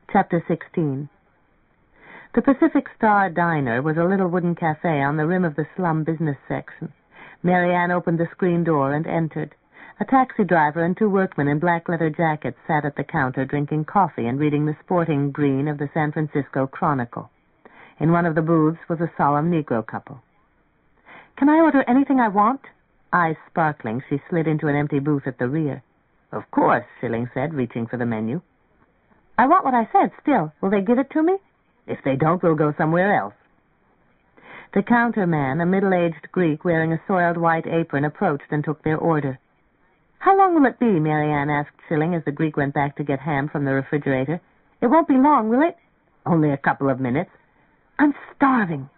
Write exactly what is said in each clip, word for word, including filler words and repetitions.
Chapter sixteen. The Pacific Star Diner was a little wooden cafe on the rim of the slum business section. Mary Ann opened the screen door and entered. A taxi driver and two workmen in black leather jackets sat at the counter drinking coffee and reading the sporting green of the San Francisco Chronicle. In one of the booths was a solemn Negro couple. "Can I order anything I want?" Eyes sparkling, she slid into an empty booth at the rear. "Of course," Schilling said, reaching for the menu. "I want what I said, still. Will they give it to me?" "If they don't, we'll go somewhere else." The counterman, a middle-aged Greek wearing a soiled white apron, approached and took their order. "How long will it be?" Mary Ann asked Schilling as the Greek went back to get ham from the refrigerator. "It won't be long, will it?" "Only a couple of minutes." "I'm starving."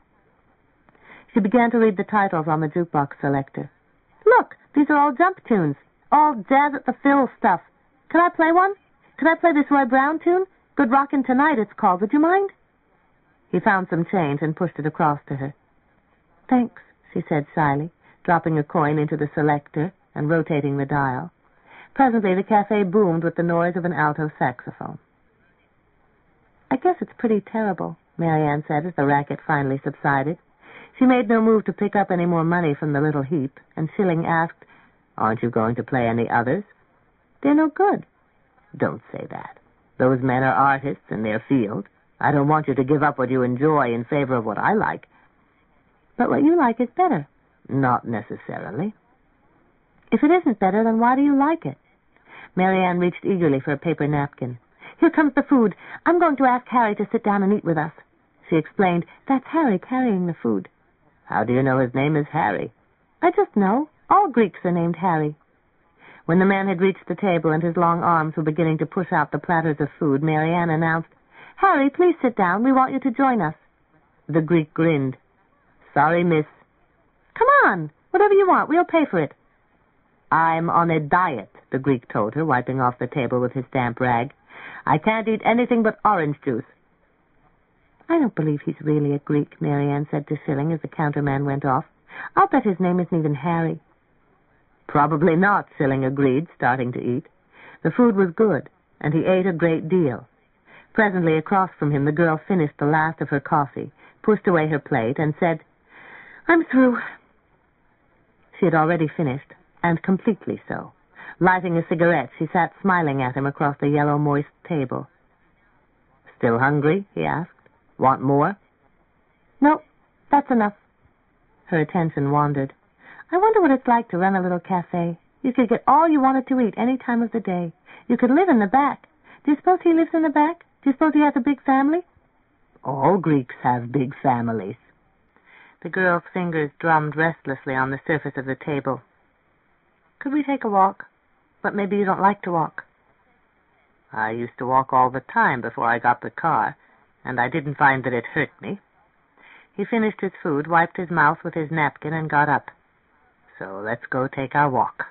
She began to read the titles on the jukebox selector. "Look, these are all jump tunes, all jazz at the fill stuff. Could I play one? Could I play this Roy Brown tune? Good Rockin' Tonight, it's called. Would you mind?" He found some change and pushed it across to her. "Thanks," she said shyly, dropping a coin into the selector and rotating the dial. Presently the cafe boomed with the noise of an alto saxophone. "I guess it's pretty terrible," Mary Ann said as the racket finally subsided. She made no move to pick up any more money from the little heap, and Schilling asked, "Aren't you going to play any others?" "They're no good." "Don't say that. Those men are artists in their field. I don't want you to give up what you enjoy in favor of what I like." "But what you like is better." "Not necessarily." "If it isn't better, then why do you like it?" Mary Ann reached eagerly for a paper napkin. "Here comes the food. I'm going to ask Harry to sit down and eat with us." She explained, "That's Harry carrying the food." "How do you know his name is Harry?" "I just know. All Greeks are named Harry." When the man had reached the table and his long arms were beginning to push out the platters of food, Mary Ann announced, "Harry, please sit down. We want you to join us." The Greek grinned. "Sorry, miss." "Come on. Whatever you want. We'll pay for it." "I'm on a diet," the Greek told her, wiping off the table with his damp rag. "I can't eat anything but orange juice." "I don't believe he's really a Greek," Mary Ann said to Schilling as the counterman went off. "I'll bet his name isn't even Harry." "Probably not," Schilling agreed, starting to eat. The food was good, and he ate a great deal. Presently, across from him, the girl finished the last of her coffee, pushed away her plate, and said, "I'm through." She had already finished, and completely so. Lighting a cigarette, she sat smiling at him across the yellow, moist table. "Still hungry?" he asked. "Want more?" "No, that's enough." Her attention wandered. "I wonder what it's like to run a little cafe. You could get all you wanted to eat any time of the day. You could live in the back. Do you suppose he lives in the back? Do you suppose he has a big family?" "All Greeks have big families." The girl's fingers drummed restlessly on the surface of the table. "Could we take a walk? But maybe you don't like to walk." "I used to walk all the time before I got the car, and I didn't find that it hurt me." He finished his food, wiped his mouth with his napkin, and got up. "So let's go take our walk."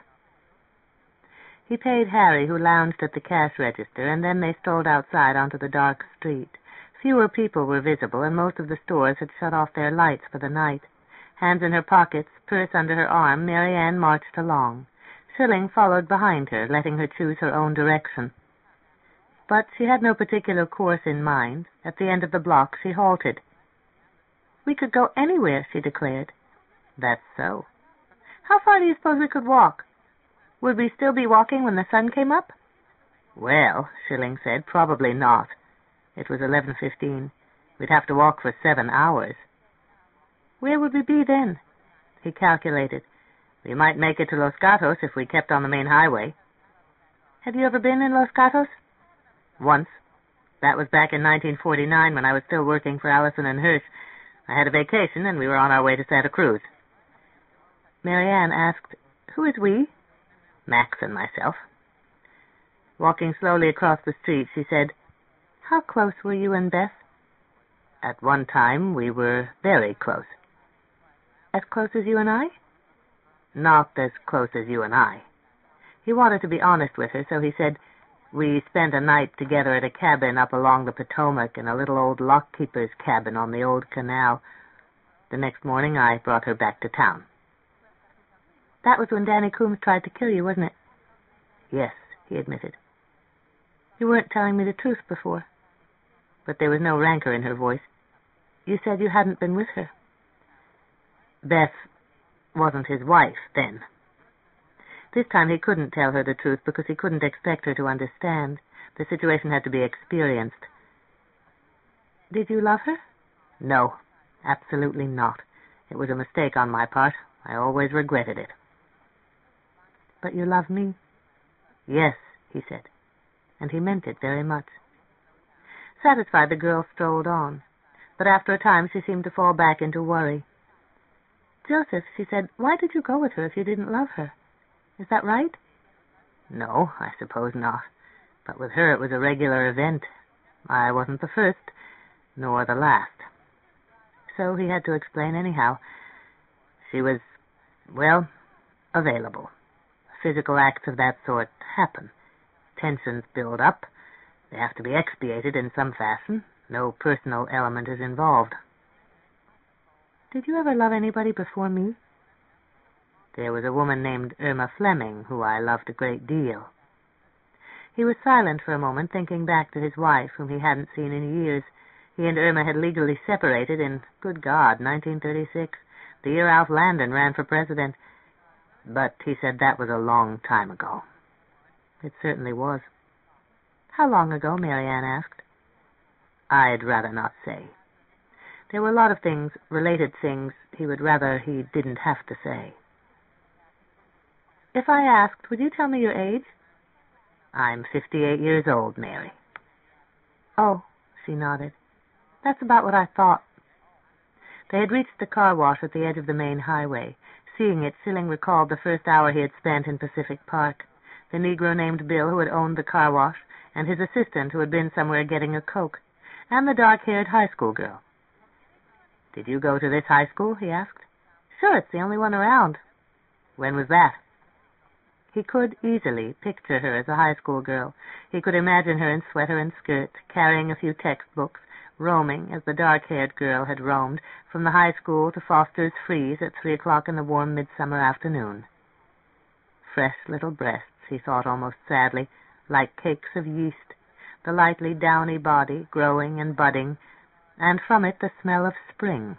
He paid Harry, who lounged at the cash register, and then they strolled outside onto the dark street. Fewer people were visible, and most of the stores had shut off their lights for the night. Hands in her pockets, purse under her arm, Mary Ann marched along. Schilling followed behind her, letting her choose her own direction. But she had no particular course in mind. At the end of the block she halted. "We could go anywhere," she declared. "That's so." "How far do you suppose we could walk? Would we still be walking when the sun came up?" "Well," Schilling said, "probably not." It was eleven fifteen. We'd have to walk for seven hours. "Where would we be then?" He calculated. "We might make it to Los Gatos if we kept on the main highway." "Have you ever been in Los Gatos?" "Once. That was back in nineteen forty-nine when I was still working for Allison and Hirsch. I had a vacation, and we were on our way to Santa Cruz." Mary Ann asked, "Who is we?" "Max and myself." Walking slowly across the street, she said, "How close were you and Beth?" "At one time we were very close." "As close as you and I?" "Not as close as you and I." He wanted to be honest with her, so he said, "We spent a night together at a cabin up along the Potomac in a little old lock-keeper's cabin on the old canal. The next morning I brought her back to town." "That was when Danny Coombs tried to kill you, wasn't it?" "Yes," he admitted. "You weren't telling me the truth before." but there was no rancor in her voice. "You said you hadn't been with her." "Beth wasn't his wife then." This time he couldn't tell her the truth because he couldn't expect her to understand. The situation had to be experienced. "Did you love her?" "No, absolutely not. It was a mistake on my part. I always regretted it." "But you love me?" "Yes," he said, and he meant it very much. Satisfied, the girl strolled on, but after a time she seemed to fall back into worry. "Joseph," she said, "why did you go with her if you didn't love her? Is that right?" "No, I suppose not. But with her it was a regular event. I wasn't the first, nor the last." So he had to explain anyhow. She was, well, available. Physical acts of that sort happen. Tensions build up. They have to be expiated in some fashion. No personal element is involved. "Did you ever love anybody before me?" "There was a woman named Irma Fleming who I loved a great deal." He was silent for a moment, thinking back to his wife, whom he hadn't seen in years. He and Irma had legally separated in, good God, nineteen thirty-six, the year Alf Landon ran for president. But he said that was a long time ago. It certainly was. "How long ago?" Marianne asked. "I'd rather not say. There were a lot of things, related things, he would rather he didn't have to say." "If I asked, would you tell me your age?" "I'm fifty-eight years old, Mary." "Oh," she nodded. "That's about what I thought." They had reached the car wash at the edge of the main highway. Seeing it, Schilling recalled the first hour he had spent in Pacific Park. The Negro named Bill who had owned the car wash, and his assistant who had been somewhere getting a Coke, and the dark-haired high school girl. "Did you go to this high school?" he asked. "Sure, it's the only one around." "When was that?" He could easily picture her as a high school girl. He could imagine her in sweater and skirt, carrying a few textbooks, roaming, as the dark-haired girl had roamed, from the high school to Foster's Freeze at three o'clock in the warm midsummer afternoon. Fresh little breasts, he thought almost sadly, like cakes of yeast, the lightly downy body growing and budding, and from it the smell of spring.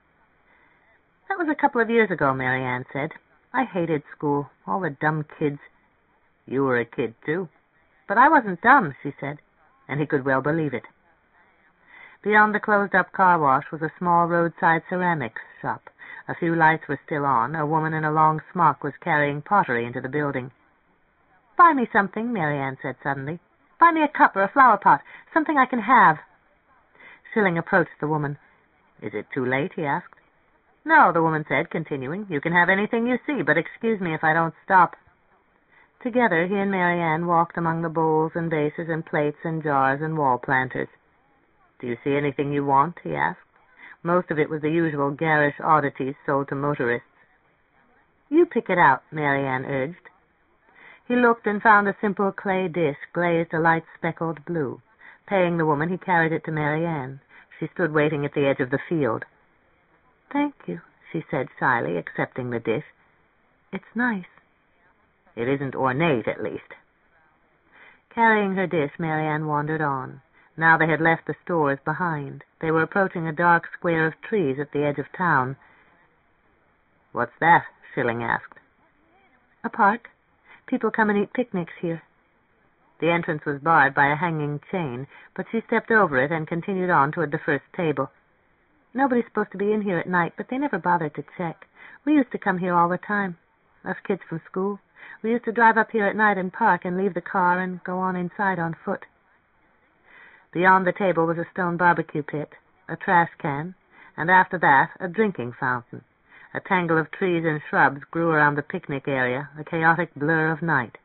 "That was a couple of years ago," Marianne said. "I hated school, all the dumb kids." "You were a kid, too." "But I wasn't dumb," she said, and he could well believe it. Beyond the closed-up car wash was a small roadside ceramics shop. A few lights were still on. A woman in a long smock was carrying pottery into the building. "Buy me something," Marianne said suddenly. "Buy me a cup or a flower pot, something I can have." Schilling approached the woman. "Is it too late?" he asked. "No," the woman said, continuing. "You can have anything you see, but excuse me if I don't stop." Together he and Marianne walked among the bowls and vases and plates and jars and wall planters. "Do you see anything you want?" he asked. Most of it was the usual garish oddities sold to motorists. "You pick it out," Marianne urged. He looked and found a simple clay dish glazed a light speckled blue. Paying the woman, he carried it to Marianne. She stood waiting at the edge of the field. "Thank you," she said shyly, accepting the dish. "It's nice." "It isn't ornate, at least." Carrying her dish, Marianne wandered on. Now they had left the stores behind. They were approaching a dark square of trees at the edge of town. "What's that?" Schilling asked. "A park. People come and eat picnics here." The entrance was barred by a hanging chain, but she stepped over it and continued on toward the first table. "Nobody's supposed to be in here at night, but they never bothered to check. We used to come here all the time, us kids from school. We used to drive up here at night and park and leave the car and go on inside on foot." Beyond the table was a stone barbecue pit, a trash can, and after that a drinking fountain. A tangle of trees and shrubs grew around the picnic area, a chaotic blur of night.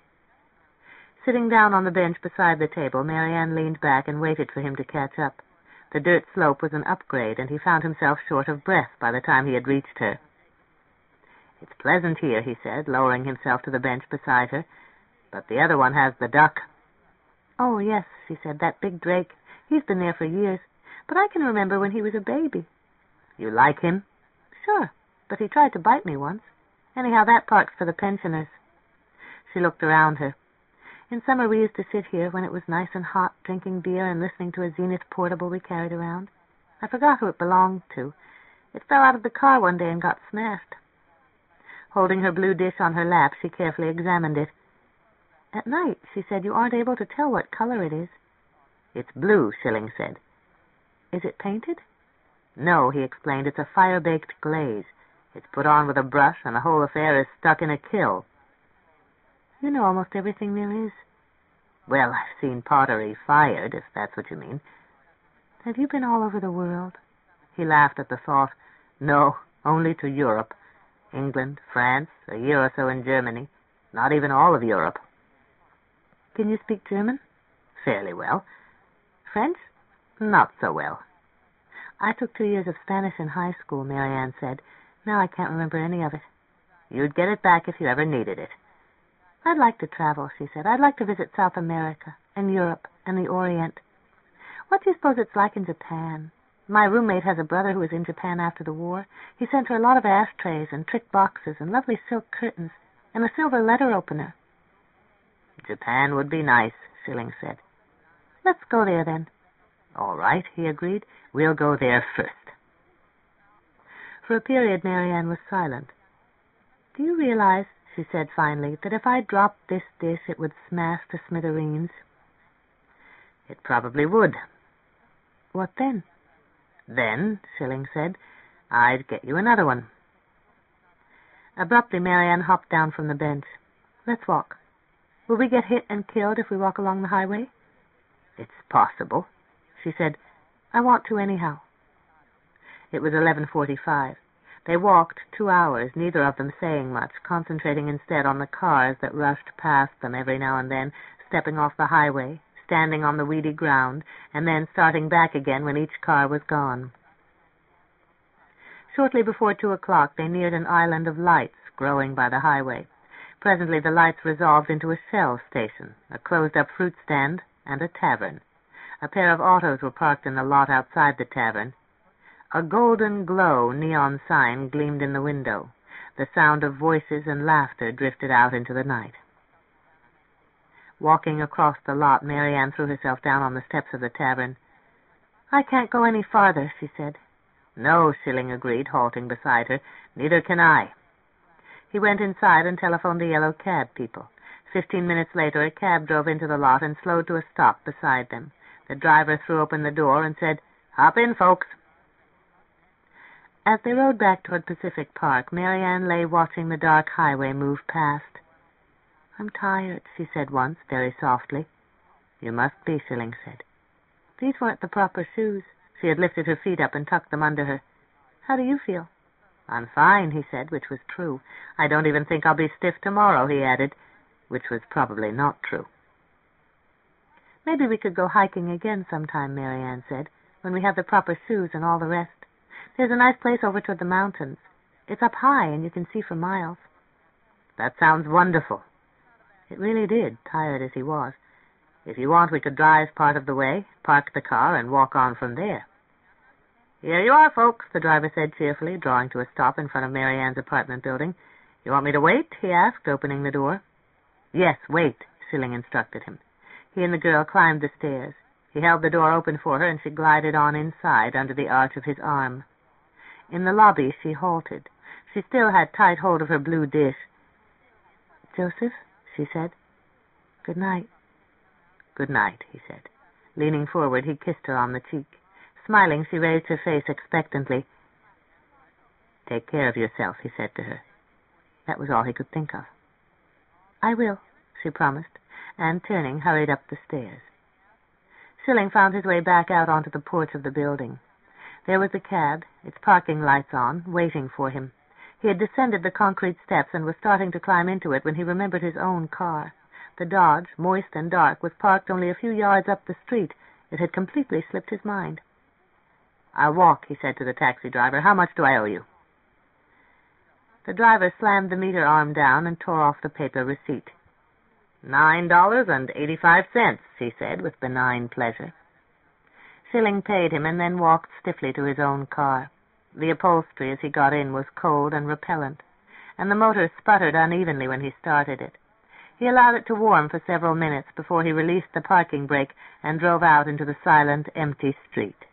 Sitting down on the bench beside the table, Marianne leaned back and waited for him to catch up. The dirt slope was an upgrade, and he found himself short of breath by the time he had reached her. "It's pleasant here," he said, lowering himself to the bench beside her, "but the other one has the duck." "Oh, yes," she said, "that big drake. He's been there for years, but I can remember when he was a baby." "You like him?" "Sure, but he tried to bite me once. Anyhow, that park's for the pensioners." She looked around her. In summer we used to sit here when it was nice and hot, drinking beer and listening to a Zenith portable we carried around. I forgot who it belonged to. It fell out of the car one day and got smashed. Holding her blue dish on her lap, she carefully examined it. At night, she said, you aren't able to tell what color it is. It's blue, Schilling said. Is it painted? No, he explained, it's a fire-baked glaze. It's put on with a brush, and the whole affair is stuck in a kiln. You know almost everything there is. Well, I've seen pottery fired, if that's what you mean. Have you been all over the world? He laughed at the thought. No, only to Europe. England, France, a year or so in Germany. Not even all of Europe. Can you speak German? Fairly well. French? Not so well. I took two years of Spanish in high school, Marianne said. Now I can't remember any of it. You'd get it back if you ever needed it. I'd like to travel, she said. I'd like to visit South America and Europe and the Orient. What do you suppose it's like in Japan? My roommate has a brother who was in Japan after the war. He sent her a lot of ashtrays and trick boxes and lovely silk curtains and a silver letter opener. Japan would be nice, Schilling said. Let's go there, then. All right, he agreed. We'll go there first. For a period, Marianne was silent. Do you realize, she said finally, that if I dropped this dish, it would smash to smithereens? It probably would. What then? Then, Schilling said, I'd get you another one. Abruptly, Marianne hopped down from the bench. Let's walk. Will we get hit and killed if we walk along the highway? It's possible, she said. I want to anyhow. It was eleven forty-five. They walked two hours, neither of them saying much, concentrating instead on the cars that rushed past them every now and then, stepping off the highway, standing on the weedy ground, and then starting back again when each car was gone. Shortly before two o'clock, they neared an island of lights growing by the highway. Presently the lights resolved into a shell station, a closed-up fruit stand, and a tavern. A pair of autos were parked in the lot outside the tavern. A golden glow neon sign gleamed in the window. The sound of voices and laughter drifted out into the night. Walking across the lot, Marianne threw herself down on the steps of the tavern. I can't go any farther, she said. No, Schilling agreed, halting beside her. Neither can I. He went inside and telephoned the yellow cab people. Fifteen minutes later, a cab drove into the lot and slowed to a stop beside them. The driver threw open the door and said, Hop in, folks. As they rode back toward Pacific Park, Marianne lay watching the dark highway move past. I'm tired, she said once, very softly. You must be, Schilling said. These weren't the proper shoes. She had lifted her feet up and tucked them under her. How do you feel? I'm fine, he said, which was true. I don't even think I'll be stiff tomorrow, he added, which was probably not true. Maybe we could go hiking again sometime, Marianne said, when we have the proper shoes and all the rest. There's a nice place over toward the mountains. It's up high, and you can see for miles. That sounds wonderful. It really did, tired as he was. If you want, we could drive part of the way, park the car, and walk on from there. Here you are, folks, the driver said cheerfully, drawing to a stop in front of Marianne's apartment building. You want me to wait? He asked, opening the door. Yes, wait, Schilling instructed him. He and the girl climbed the stairs. He held the door open for her, and she glided on inside under the arch of his arm. In the lobby, she halted. She still had tight hold of her blue dish. Joseph, she said. Good night. Good night, he said. Leaning forward, he kissed her on the cheek. Smiling, she raised her face expectantly. Take care of yourself, he said to her. That was all he could think of. I will, she promised, and turning, hurried up the stairs. Schilling found his way back out onto the porch of the building. There was the cab, its parking lights on, waiting for him. He had descended the concrete steps and was starting to climb into it when he remembered his own car. The Dodge, moist and dark, was parked only a few yards up the street. It had completely slipped his mind. I'll walk, he said to the taxi driver. How much do I owe you? The driver slammed the meter arm down and tore off the paper receipt. Nine dollars and eighty-five cents, he said with benign pleasure. Schilling paid him and then walked stiffly to his own car. The upholstery as he got in was cold and repellent, and the motor sputtered unevenly when he started it. He allowed it to warm for several minutes before he released the parking brake and drove out into the silent, empty street.